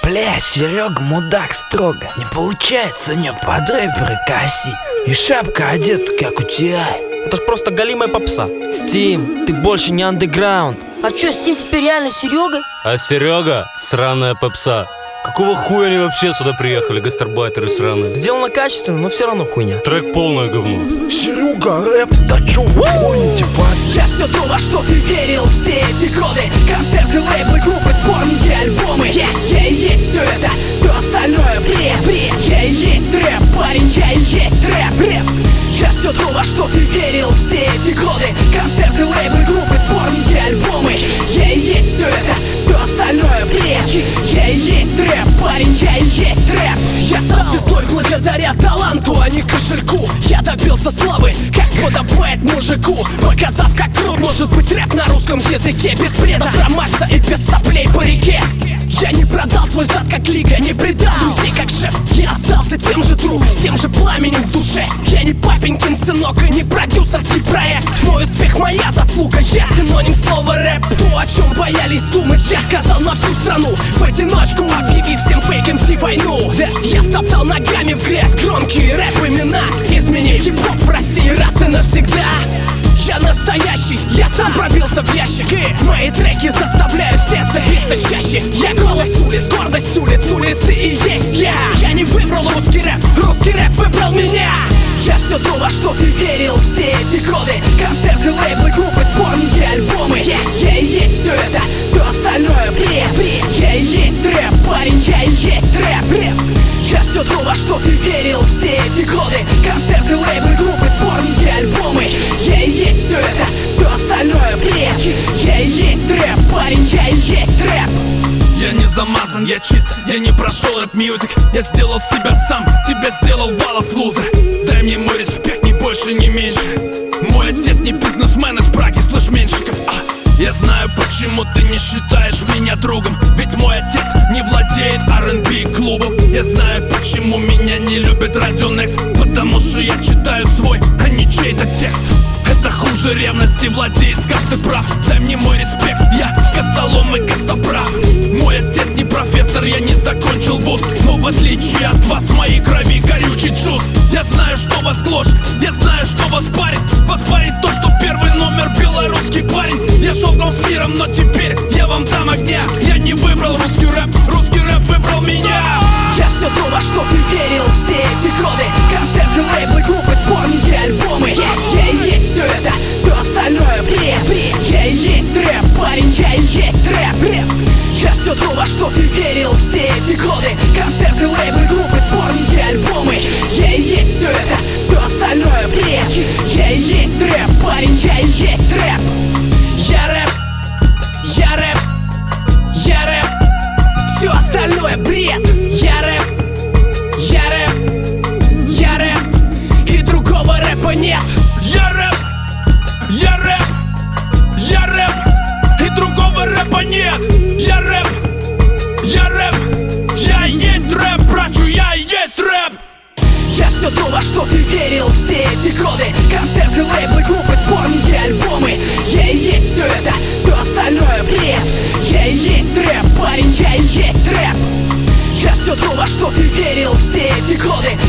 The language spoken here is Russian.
Бля, Серега мудак строго. Не получается у него под рэпера косить. И шапка одета, как у тебя. Это ж просто голимая попса. Стим, ты больше не андеграунд. А чё, Стим теперь реально Серега? А Серега — сраная попса. Какого хуя они вообще сюда приехали, гастарбайтеры сраные? Сделано качественно, но все равно хуйня. Трек полное говно. Серега рэп, да чё вы гоните, пацаны? Я все то, во что ты верил все эти годы. Концерты, лейблы, группы, сборники, альбомы. Я и есть все это, все остальное бред. Я и есть рэп, парень, я и есть рэп. Я все то, во что ты верил все эти годы. Концерты, лейблы, группы, сборники, альбомы. Я и есть все это, все остальное бред. Я и есть рэп, парень, я и есть рэп. Я стал звездой благодаря таланту, а не кошельку. Я добился славы, как подобает мужику, показав, как крут может быть рэп на русском языке. Без бреда про Макса и без соплей по реке. Я не продал свой зад, как лига, не предал друзей, как шеф. Я остался тем же тру, с тем же пламенем в душе. Я не папенькин сынок и не продюсерский проект. Мой успех — моя заслуга, я синоним слова рэп. То, о чем боялись думать, я сказал на всю страну, в одиночку объявив всем фейк МС войну. Да, я втоптал ногами в грязь громкие рэп-имена, изменив хип-хоп в России раз и навсегда. Я настоящий, я сам пробился в ящик, и мои треки заставляют сердце биться чаще. Я голос улиц, гордость улиц, улицы и есть я. Я не выбрал русский рэп выбрал меня. Я все то, во что ты верил все эти годы. Концерты, лейблы, группы, сборники, альбомы. Я и есть все это, все остальное бред. Я и есть рэп, парень, я и есть рэп. Я все то, во что ты верил все эти годы. Концерты, лейблы, группы, сборники, альбомы. Я и есть все это, все остальное бред. Я и есть рэп, парень, я и есть рэп. Я не замазан, я чист, я не прошел рэп-мьюзик. Я сделал себя сам, тебя сделал Валов лузер. Дай мне мой респект, ни больше, ни меньше. Мой отец не бизнесмен из Праги, слышь, Меньшиков. Я знаю, почему ты не считаешь меня другом, ведь мой отец не владеет R&B клубом. Я знаю, почему меня не любит Радио Next, потому что я читаю свой, а не чей-то текст. Это хуже ревности, владеет каждый прав. Дай мне мой респект, я костолом и костоправ. Мой отец не профессор, я не закончил вуз, но в отличие от вас в моей крови горючий джуз. Я знаю, что вас гложет, я знаю, что вас парит. Вас парит то, что первый номер белорусский парень. Я шел к вам с миром, но теперь я вам дам огня. Я не выбрал русский рэп выбрал меня. Я все то, во что ты верил все эти годы. Концерты, лейблы, группы, сборники, альбомы. Я и есть все это, все остальное бред. Я и есть рэп, парень, я и есть рэп. Я все то, во что ты верил все эти годы. Концерты, лейблы, группы, сборники, альбомы. Я и есть все это, все остальное бред. Я и есть рэп, парень, я и есть рэп. Я рэп, я рэп, я рэп. Все остальное бред. Я рэп, я рэп, я рэп. И другого рэпа нет. Я рэп, я рэп, я рэп. И другого рэпа нет. Я рэп, я рэп, я и есть рэп, брачу, я и есть рэп. Я все то, во что ты верил все эти годы. Концерты, лейблы, группы, сборники, альбомы. Я и есть все это, все остальное бред. Я и есть рэп, парень, я и есть рэп. Я все то, во что ты верил все эти годы.